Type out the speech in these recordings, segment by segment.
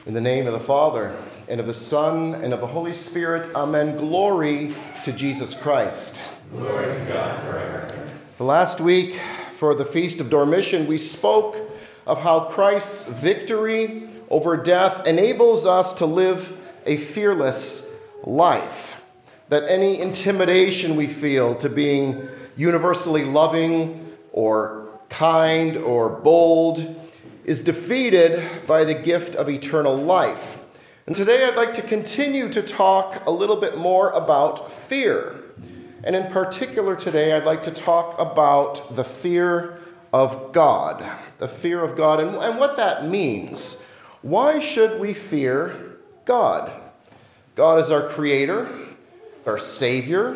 In the name of the Father, and of the Son, and of the Holy Spirit, amen. Glory to Jesus Christ. Glory to God forever. So last week, for the Feast of Dormition, we spoke of how Christ's victory over death enables us to live a fearless life. That any intimidation we feel to being universally loving or kind or bold is defeated by the gift of eternal life. And today I'd like to continue to talk a little bit more about fear. And in particular today, I'd like to talk about the fear of God. The fear of God and what that means. Why should we fear God? God is our creator, our savior,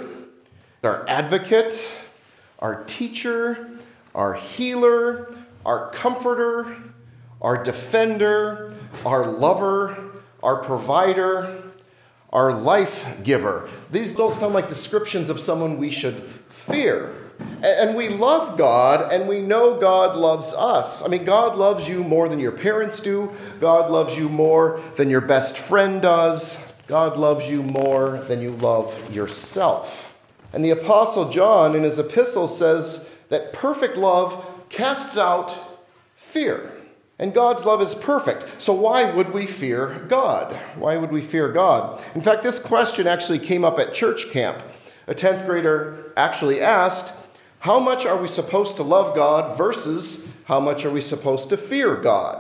our advocate, our teacher, our healer, our comforter, our defender, our lover, our provider, our life giver. These don't sound like descriptions of someone we should fear. And we love God, and we know God loves us. I mean, God loves you more than your parents do. God loves you more than your best friend does. God loves you more than you love yourself. And the Apostle John in his epistle says that perfect love casts out fear. And God's love is perfect. So why would we fear God? Why would we fear God? In fact, this question actually came up at church camp. A 10th grader actually asked, how much are we supposed to love God versus how much are we supposed to fear God?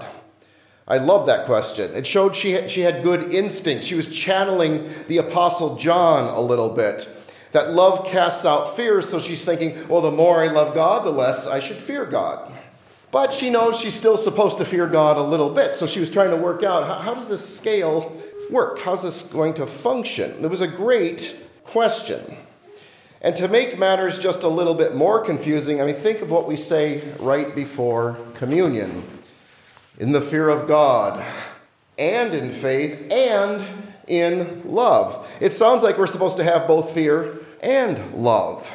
I love that question. It showed she had good instincts. She was channeling the Apostle John a little bit. That love casts out fear, so she's thinking, well, the more I love God, the less I should fear God. But she knows she's still supposed to fear God a little bit. So she was trying to work out, how does this scale work? How's this going to function? It was a great question. And to make matters just a little bit more confusing, think of what we say right before communion. In the fear of God, and in faith, and in love. It sounds like we're supposed to have both fear and love.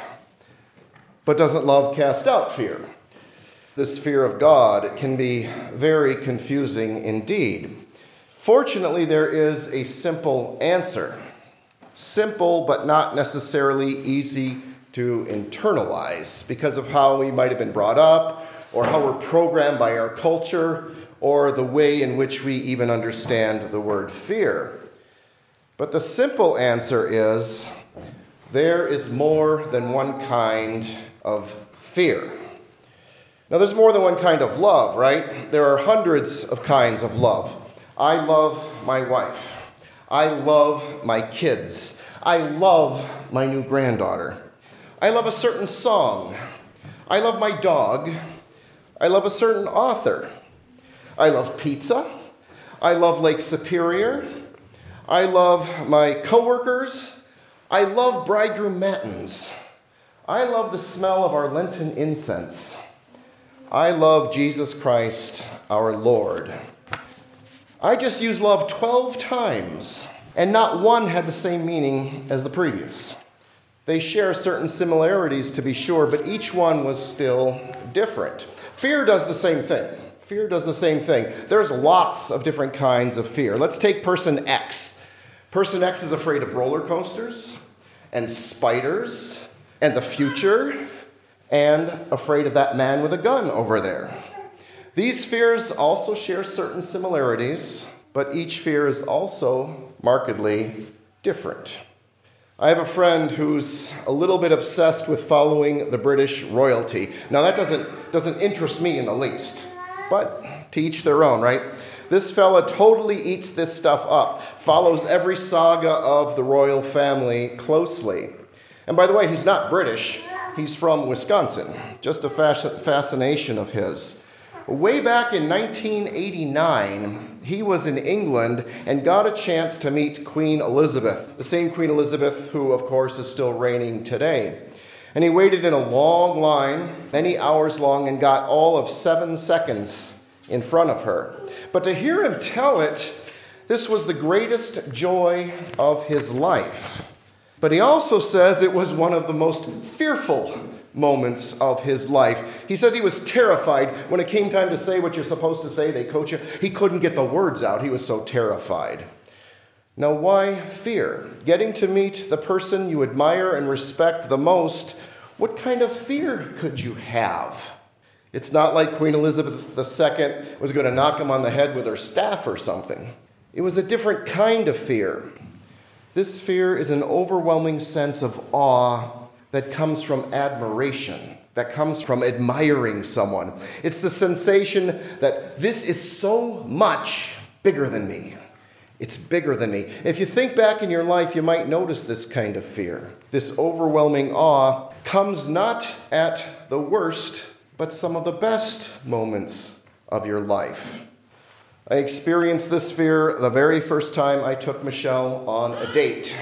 But doesn't love cast out fear? This fear of God can be very confusing indeed. Fortunately, there is a simple answer. Simple, but not necessarily easy to internalize because of how we might have been brought up, or how we're programmed by our culture, or the way in which we even understand the word fear. But the simple answer is, there is more than one kind of fear. Now, there's more than one kind of love, right? There are hundreds of kinds of love. I love my wife. I love my kids. I love my new granddaughter. I love a certain song. I love my dog. I love a certain author. I love pizza. I love Lake Superior. I love my coworkers. I love bridegroom matins. I love the smell of our Lenten incense. I love Jesus Christ, our Lord. I just used love 12 times, and not one had the same meaning as the previous. They share certain similarities, to be sure, but each one was still different. Fear does the same thing. Fear does the same thing. There's lots of different kinds of fear. Let's take person X. Person X is afraid of roller coasters and spiders and the future and afraid of that man with a gun over there. These fears also share certain similarities, but each fear is also markedly different. I have a friend who's a little bit obsessed with following the British royalty. Now, that doesn't interest me in the least, but to each their own, right? This fella totally eats this stuff up, follows every saga of the royal family closely. And by the way, he's not British. He's from Wisconsin. Just a fascination of his. Way back in 1989, he was in England and got a chance to meet Queen Elizabeth, the same Queen Elizabeth who, of course, is still reigning today. And he waited in a long line, many hours long, and got all of 7 seconds in front of her. But to hear him tell it, this was the greatest joy of his life. But he also says it was one of the most fearful moments of his life. He says he was terrified. When it came time to say what you're supposed to say, they coach you. He couldn't get the words out. He was so terrified. Now, why fear? Getting to meet the person you admire and respect the most, what kind of fear could you have? It's not like Queen Elizabeth II was going to knock him on the head with her staff or something. It was a different kind of fear. This fear is an overwhelming sense of awe that comes from admiration, that comes from admiring someone. It's the sensation that this is so much bigger than me. It's bigger than me. If you think back in your life, you might notice this kind of fear. This overwhelming awe comes not at the worst, but some of the best moments of your life. I experienced this fear the very first time I took Michelle on a date.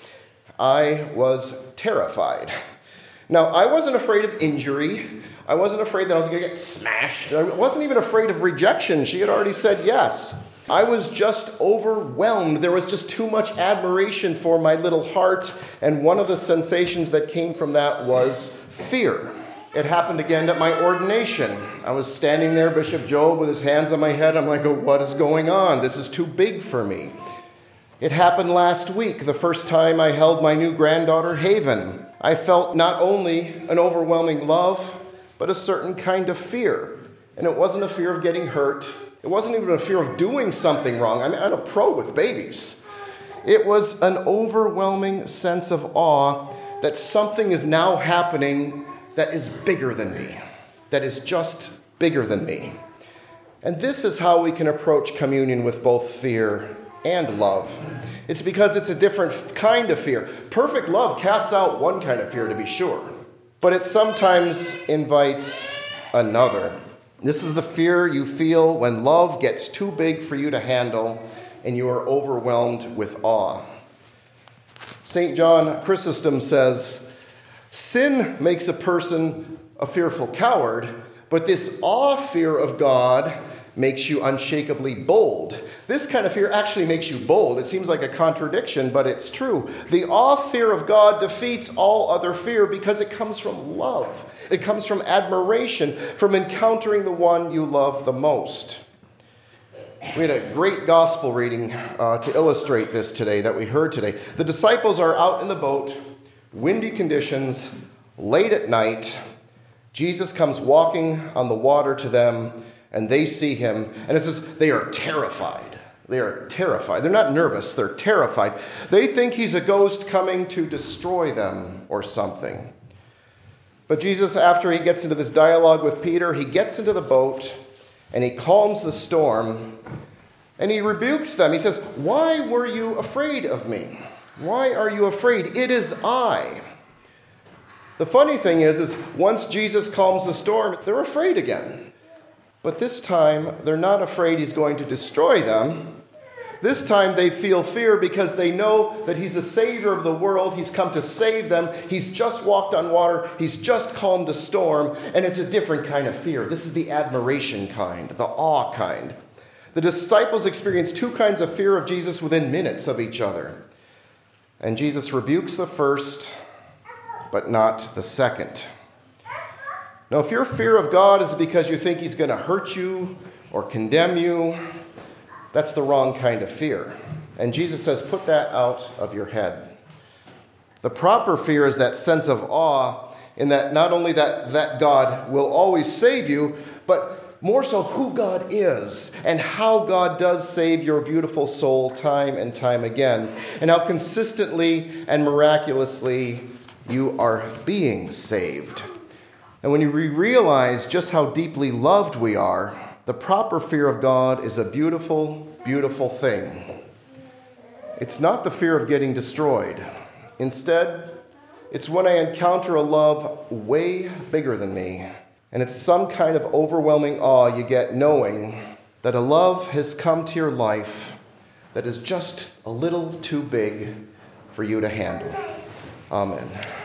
I was terrified. Now, I wasn't afraid of injury. I wasn't afraid that I was going to get smashed. I wasn't even afraid of rejection. She had already said yes. I was just overwhelmed. There was just too much admiration for my little heart, and one of the sensations that came from that was fear. It happened again at my ordination. I was standing there, Bishop Job, with his hands on my head. I'm like, oh, what is going on? This is too big for me. It happened last week, the first time I held my new granddaughter, Haven. I felt not only an overwhelming love, but a certain kind of fear. And it wasn't a fear of getting hurt. It wasn't even a fear of doing something wrong. I'm a pro with babies. It was an overwhelming sense of awe that something is now happening that is bigger than me, that is just bigger than me. And this is how we can approach communion with both fear and love. It's because it's a different kind of fear. Perfect love casts out one kind of fear, to be sure, but it sometimes invites another. This is the fear you feel when love gets too big for you to handle and you are overwhelmed with awe. St. John Chrysostom says, sin makes a person a fearful coward, but this awe fear of God makes you unshakably bold. This kind of fear actually makes you bold. It seems like a contradiction, but it's true. The awe fear of God defeats all other fear because it comes from love. It comes from admiration, from encountering the one you love the most. We had a great gospel reading to illustrate this today that we heard today. The disciples are out in the boat, windy conditions, late at night. Jesus comes walking on the water to them, and they see him, and it says they are terrified. They are terrified. They're not nervous, they're terrified. They think he's a ghost coming to destroy them or something. But Jesus, after he gets into this dialogue with Peter, he gets into the boat, and he calms the storm, and he rebukes them. He says, "Why were you afraid of me? Why are you afraid? It is I." The funny thing is once Jesus calms the storm, they're afraid again. But this time, they're not afraid he's going to destroy them. This time, they feel fear because they know that he's the Savior of the world. He's come to save them. He's just walked on water. He's just calmed a storm. And it's a different kind of fear. This is the admiration kind, the awe kind. The disciples experienced two kinds of fear of Jesus within minutes of each other. And Jesus rebukes the first, but not the second. Now, if your fear of God is because you think he's going to hurt you or condemn you, that's the wrong kind of fear. And Jesus says, put that out of your head. The proper fear is that sense of awe in that not only that God will always save you, but more so who God is and how God does save your beautiful soul time and time again, and how consistently and miraculously you are being saved. And when you realize just how deeply loved we are, the proper fear of God is a beautiful, beautiful thing. It's not the fear of getting destroyed. Instead, it's when I encounter a love way bigger than me. And it's some kind of overwhelming awe you get knowing that a love has come to your life that is just a little too big for you to handle. Amen.